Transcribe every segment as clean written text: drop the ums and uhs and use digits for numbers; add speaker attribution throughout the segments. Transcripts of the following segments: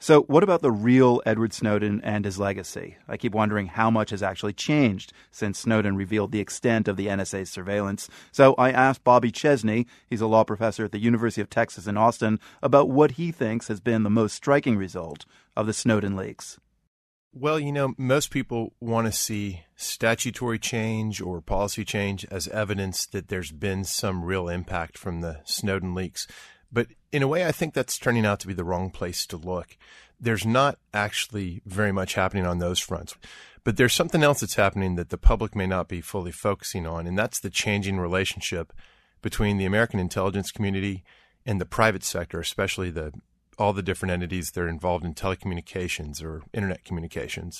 Speaker 1: So what about the real Edward Snowden and his legacy? I keep wondering how much has actually changed since Snowden revealed the extent of the NSA's surveillance. So I asked Bobby Chesney, he's a law professor at the University of Texas in Austin, about what he thinks has been the most striking result of the Snowden leaks.
Speaker 2: Well, most people want to see statutory change or policy change as evidence that there's been some real impact from the Snowden leaks. But in a way, I think that's turning out to be the wrong place to look. There's not actually very much happening on those fronts. But there's something else that's happening that the public may not be fully focusing on, and that's the changing relationship between the American intelligence community and the private sector, especially all the different entities that are involved in telecommunications or internet communications.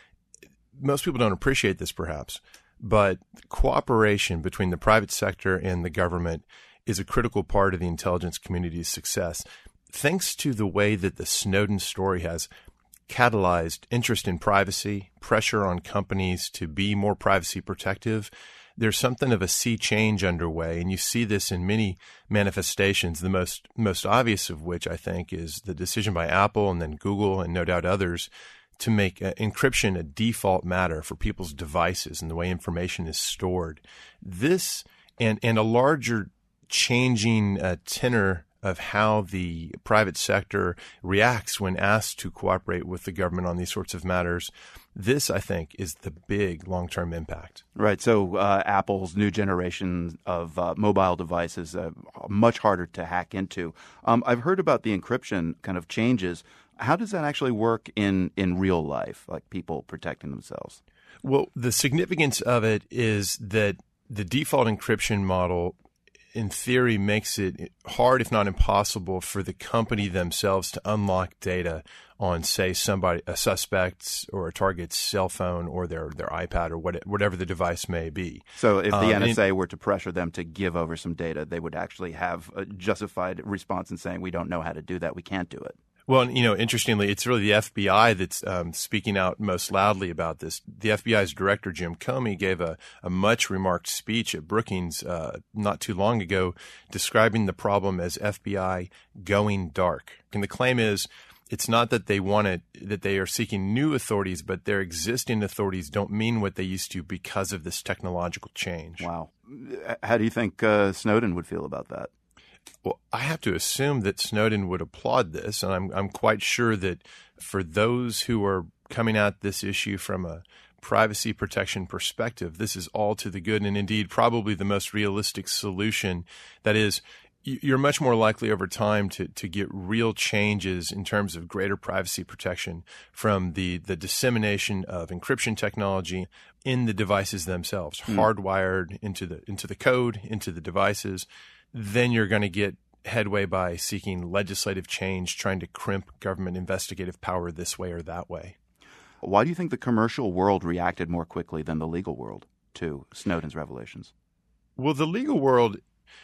Speaker 2: Most people don't appreciate this, perhaps, but cooperation between the private sector and the government is a critical part of the intelligence community's success. Thanks to the way that the Snowden story has catalyzed interest in privacy, pressure on companies to be more privacy protective, there's something of a sea change underway, and you see this in many manifestations, the most obvious of which, I think, is the decision by Apple and then Google and no doubt others to make encryption a default matter for people's devices and the way information is stored. This and a larger changing tenor of how the private sector reacts when asked to cooperate with the government on these sorts of matters. This, I think, is the big long-term impact.
Speaker 1: Right. So Apple's new generation of mobile devices are much harder to hack into. I've heard about the encryption kind of changes. How does that actually work in real life, like people protecting themselves?
Speaker 2: Well, the significance of it is that the default encryption model in theory makes it hard, if not impossible, for the company themselves to unlock data on, say, a suspect's or a target's cell phone or their iPad or whatever the device may be.
Speaker 1: So if the NSA were to pressure them to give over some data, they would actually have a justified response in saying, we don't know how to do that, we can't do it.
Speaker 2: Well, interestingly, it's really the FBI that's speaking out most loudly about this. The FBI's director, Jim Comey, gave a much remarked speech at Brookings not too long ago describing the problem as FBI going dark. And the claim is it's not that they are seeking new authorities, but their existing authorities don't mean what they used to because of this technological change.
Speaker 1: Wow. How do you think Snowden would feel about that?
Speaker 2: Well, I have to assume that Snowden would applaud this, and I'm quite sure that for those who are coming at this issue from a privacy protection perspective, this is all to the good and indeed probably the most realistic solution. That is, you're much more likely over time to get real changes in terms of greater privacy protection from the dissemination of encryption technology in the devices themselves, hardwired into the code, into the devices. Then you're going to get headway by seeking legislative change, trying to crimp government investigative power this way or that way.
Speaker 1: Why do you think the commercial world reacted more quickly than the legal world to Snowden's revelations?
Speaker 2: Well, the legal world,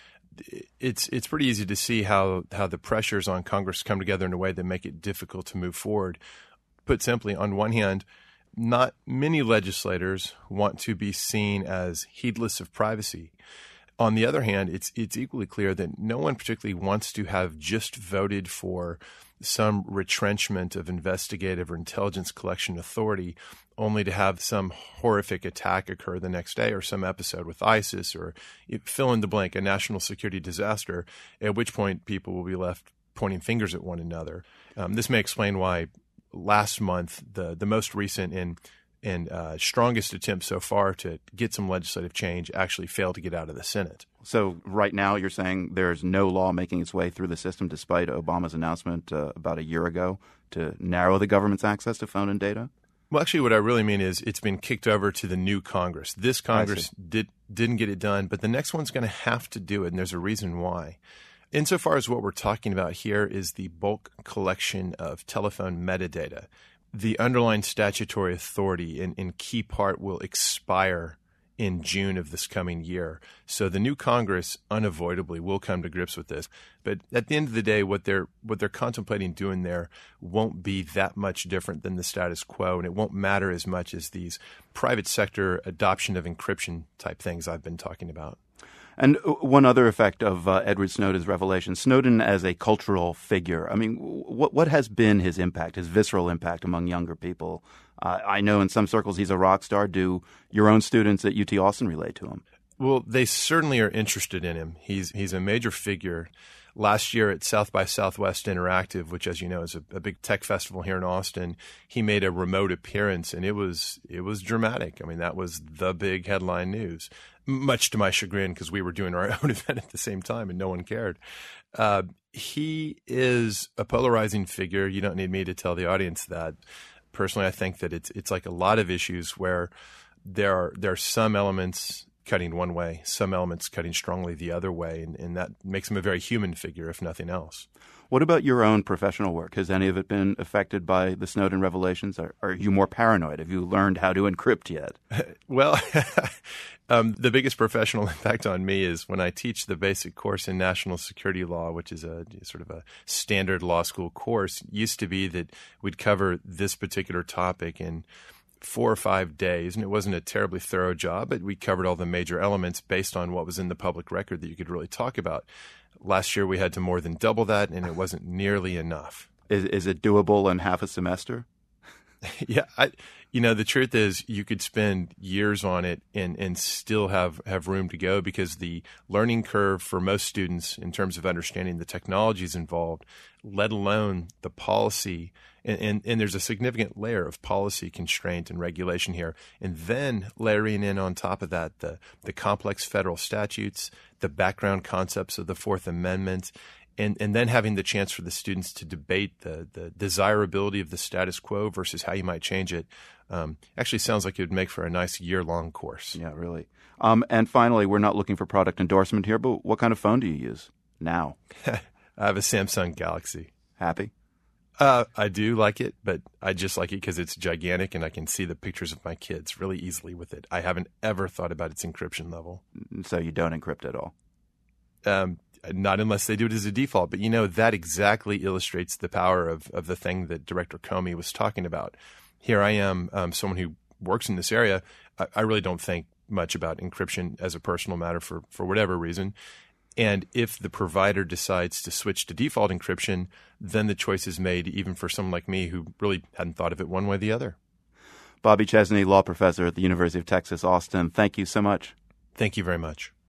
Speaker 2: it's pretty easy to see how the pressures on Congress come together in a way that make it difficult to move forward. Put simply, on one hand, not many legislators want to be seen as heedless of privacy. On the other hand, it's equally clear that no one particularly wants to have just voted for some retrenchment of investigative or intelligence collection authority only to have some horrific attack occur the next day or some episode with ISIS or fill in the blank, a national security disaster, at which point people will be left pointing fingers at one another. This may explain why last month the most recent and strongest attempt so far to get some legislative change actually failed to get out of the Senate.
Speaker 1: So right now you're saying there's no law making its way through the system despite Obama's announcement about a year ago to narrow the government's access to phone and data?
Speaker 2: Well, actually, what I really mean is it's been kicked over to the new Congress. This Congress didn't get it done, but the next one's going to have to do it, and there's a reason why. Insofar as what we're talking about here is the bulk collection of telephone metadata, the underlying statutory authority in key part will expire in June of this coming year. So the new Congress unavoidably will come to grips with this. But at the end of the day, what they're contemplating doing there won't be that much different than the status quo, and it won't matter as much as these private sector adoption of encryption type things I've been talking about.
Speaker 1: And one other effect of Edward Snowden's revelation, Snowden as a cultural figure. I mean, what has been his impact, his visceral impact among younger people? I know in some circles he's a rock star. Do your own students at UT Austin relate to him?
Speaker 2: Well, they certainly are interested in him. He's a major figure. Last year at South by Southwest Interactive, which, as you know, is a big tech festival here in Austin, he made a remote appearance, and it was dramatic. I mean, that was the big headline news, much to my chagrin because we were doing our own event at the same time and no one cared. He is a polarizing figure. You don't need me to tell the audience that. Personally, I think that it's like a lot of issues where there are some elements cutting one way, some elements cutting strongly the other way, and that makes him a very human figure, if nothing else.
Speaker 1: What about your own professional work? Has any of it been affected by the Snowden revelations? Are you more paranoid? Have you learned how to encrypt yet?
Speaker 2: Well, the biggest professional impact on me is when I teach the basic course in national security law, which is a sort of a standard law school course. It used to be that we'd cover this particular topic in 4 or 5 days, and it wasn't a terribly thorough job, but we covered all the major elements based on what was in the public record that you could really talk about. Last year, we had to more than double that, and it wasn't nearly enough.
Speaker 1: Is it doable in half a semester?
Speaker 2: Yeah, the truth is you could spend years on it and still have room to go because the learning curve for most students in terms of understanding the technologies involved, let alone the policy, and there's a significant layer of policy constraint and regulation here. And then layering in on top of that the complex federal statutes, the background concepts of the Fourth Amendment, and then having the chance for the students to debate the desirability of the status quo versus how you might change it actually sounds like it would make for a nice year-long course.
Speaker 1: Yeah, really. And finally, we're not looking for product endorsement here, but what kind of phone do you use now?
Speaker 2: I have a Samsung Galaxy.
Speaker 1: Happy?
Speaker 2: I do like it, but I just like it because it's gigantic and I can see the pictures of my kids really easily with it. I haven't ever thought about its encryption level.
Speaker 1: So you don't encrypt at all?
Speaker 2: Not unless they do it as a default. But, that exactly illustrates the power of the thing that Director Comey was talking about. Here I am, someone who works in this area. I really don't think much about encryption as a personal matter for whatever reason. And if the provider decides to switch to default encryption, then the choice is made even for someone like me who really hadn't thought of it one way or the other.
Speaker 1: Bobby Chesney, law professor at the University of Texas, Austin, thank you so much.
Speaker 2: Thank you very much.